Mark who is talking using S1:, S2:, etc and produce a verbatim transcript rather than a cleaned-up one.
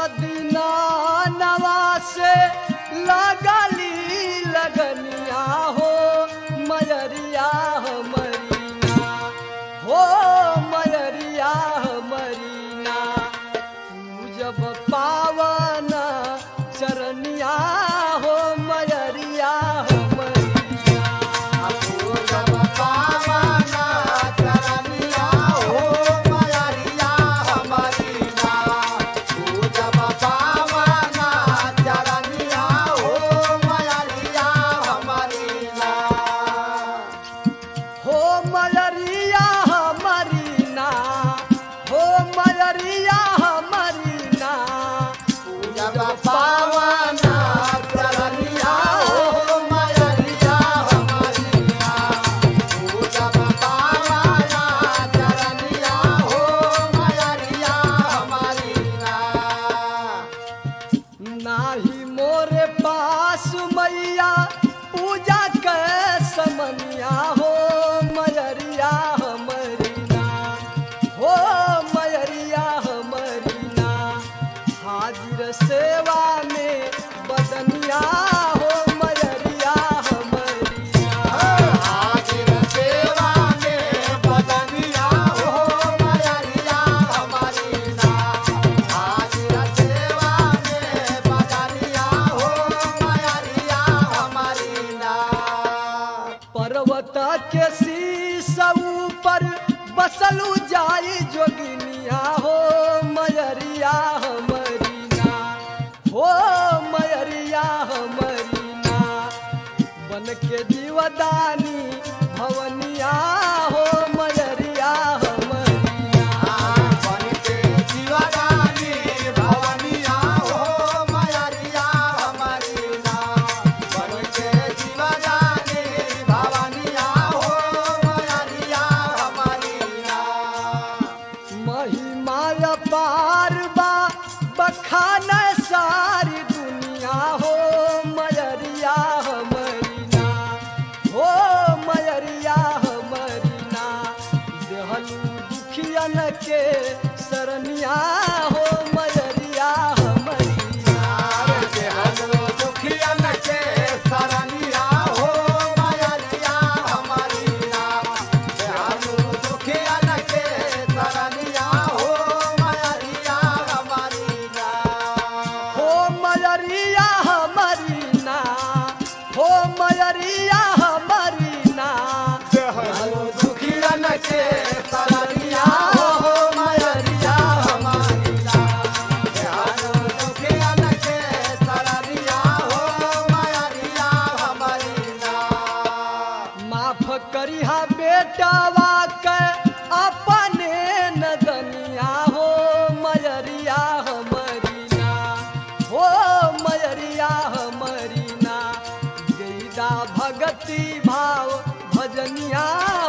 S1: दीना नवा से लगली लगनिया हो मयरिया हमरी ना हो मयरिया हमरी ना तू जब पावन चरनिया हो मयरिया हमरी ना
S2: तू जब पावन चरनिया हो मयरिया हमरी ना तू जब पावन चरनिया हो मयरिया हमरी ना
S1: हो मयरिया हमरी ना हो मयरिया हमरी ना
S2: जब पावन चरनिया हो मयरिया हमरी ना तू जब पावन चरनिया हो मयरिया हमरी ना
S1: नाही मोरे पास मैया पूजा के समनिया हो मयरिया हमरी ना हो मयरिया हमरी ना हाजिर सेवा में बदनिया हो मयरिया हमरी ना
S2: हाजिर सेवा में बदनिया हो मयरिया हमरी ना हाजिर सेवा में बदनिया हो मयरिया हमरी ना
S1: पर्वत के शीश ऊपर बसलू जाई जोगिनिया हो मयरिया हमरी ना हो मयरिया हमरी ना बन के जीवदानी भवनिया हो मयरिया हमरी ना
S2: बन के जीवदानी भवनिया हो मयरिया हमरी ना बन के जीवदानी भवनिया हो मयरिया हमरी ना
S1: महिमा पार बा बखान सारी दुनिया हो मयरिया हमरी ना हो मयरिया हमरी ना देहलू दुखियन के सरनिया हो मयरिया हमरी ना
S2: देहलो दुखियन के सरनिया हो मयरिया हमरी ना देहलो दुखियन के सरनिया हो मयरिया हमरी ना
S1: हो मयरिया हमरी ना हो मयरिया हमरी ना
S2: देहलो दुखियन के सरनिया हो मयरिया हमरी ना देहलो दुखियन के सरनिया हो मयरिया हमरी ना
S1: माफ करिहा बेटवा के अपने नदनिया हो मयरिया हमरी ना हो मयरिया हमरी ना जैदा भगति भाव भजनिया